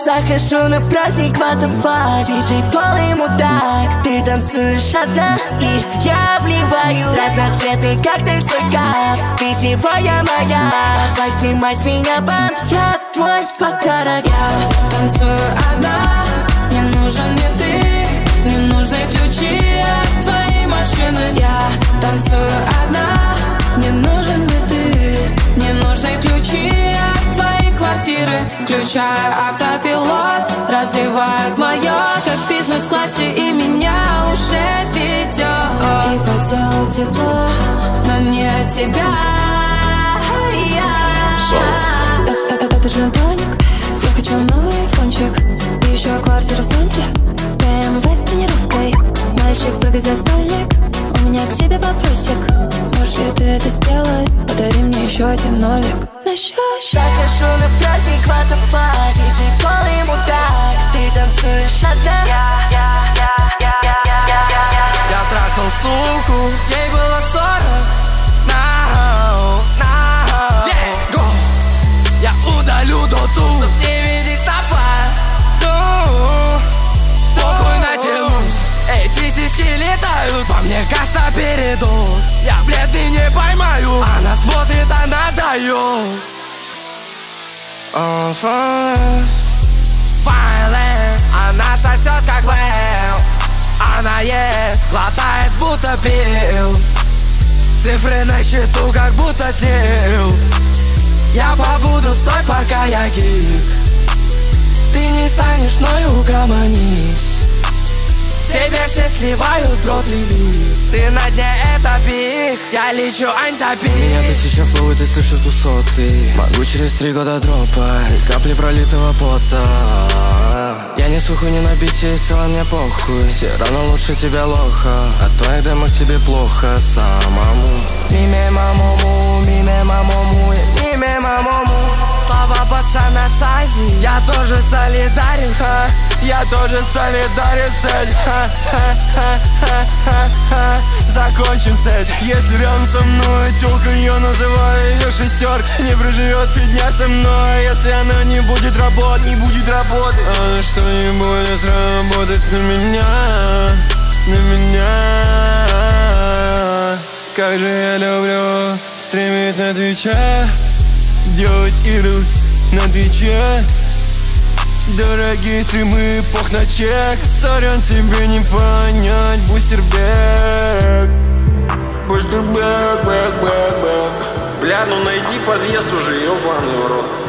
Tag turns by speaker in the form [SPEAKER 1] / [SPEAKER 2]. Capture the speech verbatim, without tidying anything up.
[SPEAKER 1] Захожу на праздник, what the fuck. Диджей полный мудак. Ты танцуешь одна, и я вливаю разноцветный коктейль свой кап. Ты сегодня моя, давай снимай с меня бант. Я твой подарок.
[SPEAKER 2] Я танцую одна, не нужен ни ты, не нужны ключи от твоей машины. Я танцую одна, не нужен ни ты, не нужны ключи от твоей квартиры. Включаю автопилот, разливают мое, как в бизнес-классе, и меня уже ведет. И по телу тепло, но не от тебя. Это джин-тоник, я хочу новый фончик. И еще квартира в центре, БМВ с тонировкой. Мальчик, прыгай за столик, у меня к тебе вопросик. Можешь ли ты это сделать? Подари мне еще один нолик на счет.
[SPEAKER 1] Захожу на праздник, what the fuck. Диджей полный мудак. Ты танцуешь одна.
[SPEAKER 3] Я трахал суку, ей было сорок. Now, now, yeah, go. Я удалю доту, чтоб не видеть стафа. Похуй на телус, эти сиськи летают. Во мне каста передут, я бледный не поймаю. Она смотрит, она дает. On fire, она сосет как лев. Она ест, глотает будто пилс. Цифры на счету как будто снилс. Я побуду, стой, пока я гик. Ты не станешь мною, угомонись. Тебе все сливают, бро, ты лик. Ты на дне, это пик. Я лечу антопик.
[SPEAKER 4] Меня тысяча флоу, и ты слышишь двухсотый. Могу через три года дропать капли пролитого пота. Я не сухой, не на бите, в целом мне похуй. Все равно лучше тебя лоха. От твоих демок тебе плохо самому.
[SPEAKER 3] Миме мамому, миме мамому, миме мамому. Слава пацана с Азии, я тоже солидарен, ха. Я тоже солидарен с этим, ха, ха, ха, ха, ха, ха. Закончим с этим. Если рядом со мной тёлка, я называю ее шестерка. Не проживет и дня со мной, если она не будет работать, не будет работать. Она что не будет работать на меня, на меня. Как же я люблю стримить на Твиче, делать игры на Твиче. Дорогие стримы, пох на чек. Сорян, тебе не понять, бустербэк. Бустербэк, бэк, бэк, бэк.
[SPEAKER 5] Бля, ну найди подъезд уже, ёбаный в рот.